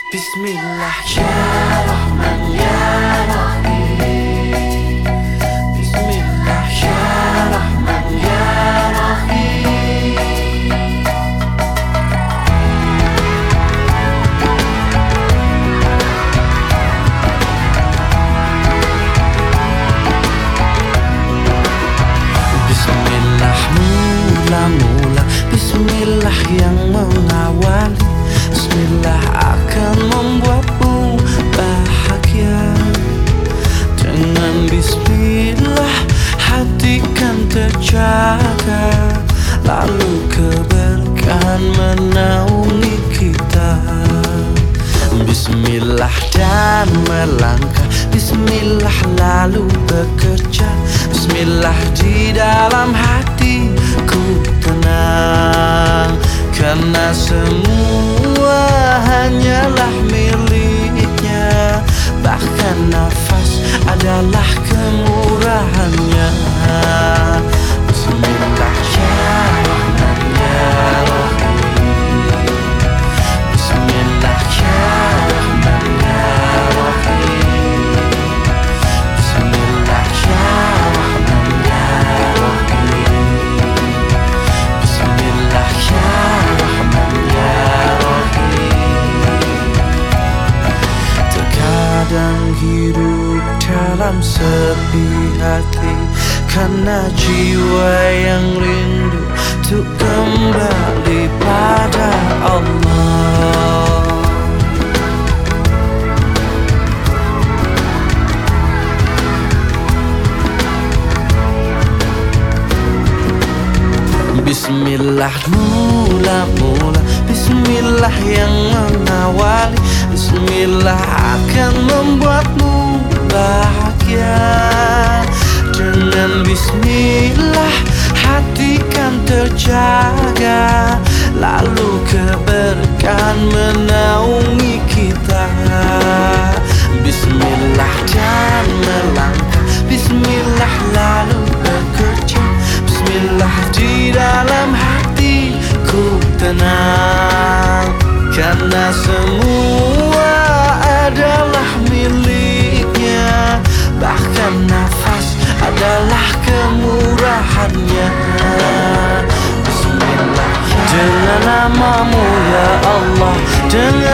Bismillah ya Rahman ya Rahim. Bismillah ya Rahman ya Rahim. Bismillah mula-mula, Bismillah yang mengawali, Bismillah akan membuatmu bahagia. Dengan Bismillah hati kan terjaga, lalu keberkahan menaungi kita. Bismillah dan melangkah, Bismillah lalu bekerja, Bismillah di dalam hatiku tenang, karena semua hanyalah miliknya, bahkan nafas adalah kemurahannya. Bismillah ya Rahman ya Rahim. Bismillah ya Rahman ya Rahim. Bismillah ya Rahman ya Rahim. Bismillah ya Rahman ya Rahim. Terkadang hidup dalam sepi hati, karena jiwa yang rindu untuk kembali pada Allah. Bismillah mula-mula, Bismillah yang mengawali, Bismillah akan membuatmu bahagia. Dengan Bismillah hati kan terjaga, lalu keberkahan menaungi kita. Bismillah dan melangkah, Bismillah lalu bekerja, Bismillah di dalam hatiku tenang, karena semua adalah miliknya, bahkan nafas adalah kemurahannya. Bismillah dengan namamu ya Allah, dengan